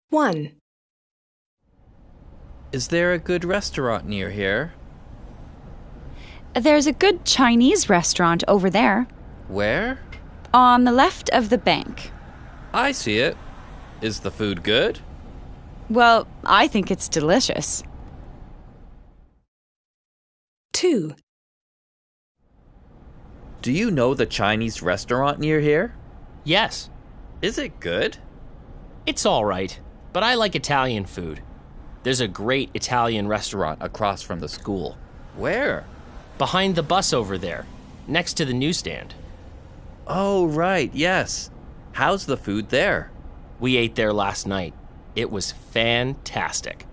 1, Is there a good restaurant near here? There's a good Chinese restaurant over there, Where? on the left of the bank. I see it. Is the food good? Well, I think it's delicious. 2, Do you know the Chinese restaurant near here? Yes, Is it good? it's all right, but I like Italian food. There's a great Italian restaurant across from the school, Where? behind the bus over there, next to the newsstand. Oh, right, yes. How's the food there? We ate there last night. It was fantastic.